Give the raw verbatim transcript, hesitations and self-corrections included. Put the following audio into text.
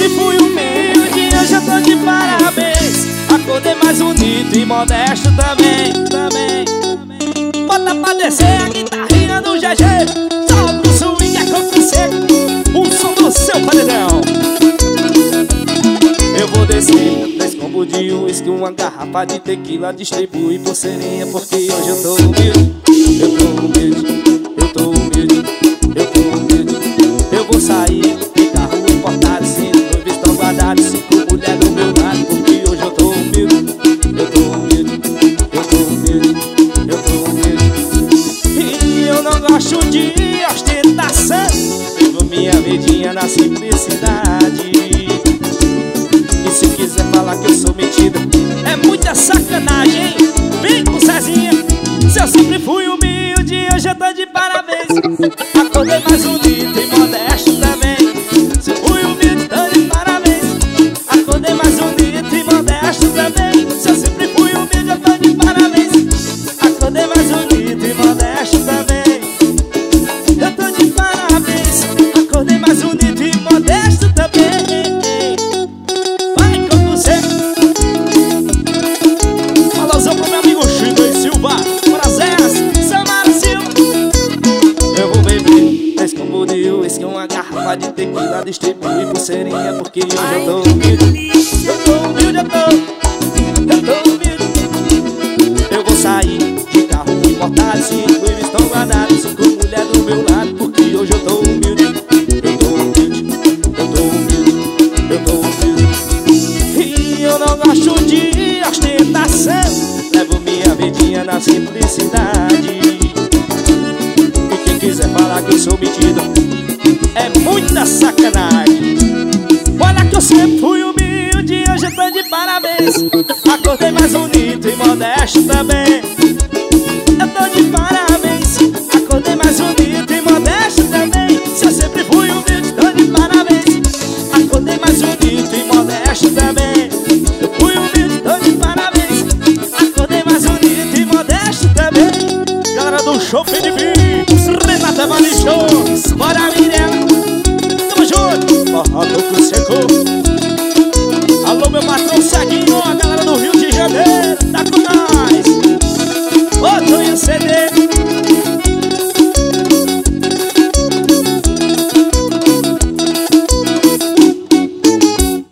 sempre fui humilde, hoje eu tô de parabéns. Acordei mais bonito e modesto também, também. Bota pra descer a guitarrinha do G G, solta o swing, é coco seco, o som do seu paredão. Eu vou descer dez combos de uísque, uma garrafa de tequila, distribui pulseirinha, porque hoje eu tô humilde. Eu tô humilde, eu tô humilde, eu tô humilde. Eu vou sair de carro importado, cinco noivos tão guardados, cinco mulheres do meu lado, porque hoje eu tô humilde. Eu tô humilde, eu tô humilde, eu tô humilde. E eu não gosto de ostentação, vivo minha vidinha na simplicidade. E se quiser falar que eu sou metido, é muita sacanagem, hein? Vem com Cezinha. Se eu sempre fui humilde, hoje eu tô de parabéns. Acordei mais bonito e modesto também. Se fui humilde, tô de parabéns. Acordei mais bonito e modesto também. Se eu sempre fui humilde, eu tô de parabéns. Acordei mais bonito e modesto também. Eu tô de parabéns. Acordei mais bonito e modesto também. Vai com você. Alusão pro meu amigo Chico e Silva. Uma garrafa de tequila, distribui pulseirinha, porque hoje eu tô humilde. Eu tô humilde, eu tô, eu tô humilde. Eu vou sair de carro importado, cinco eles estão guardados, cinco mulheres do meu lado, porque hoje eu tô humilde. Eu tô humilde, eu tô humilde, eu tô humilde. E eu não gosto de ostentação, levo minha vidinha na simplicidade. E quem quiser falar que eu sou metido, é muita sacanagem. Olha que eu sempre fui humilde, hoje eu tô de parabéns. Acordei mais bonito e modesto também. Eu tô de parabéns. Acordei mais bonito e modesto também. Se eu sempre fui humilde, tô de parabéns. Acordei mais bonito e modesto também. Eu fui humilde, tô de parabéns. Acordei mais bonito e modesto também. Galera do Show Felipe, Renata Vale Show, bora Mirella, tamo junto, forró coco seco.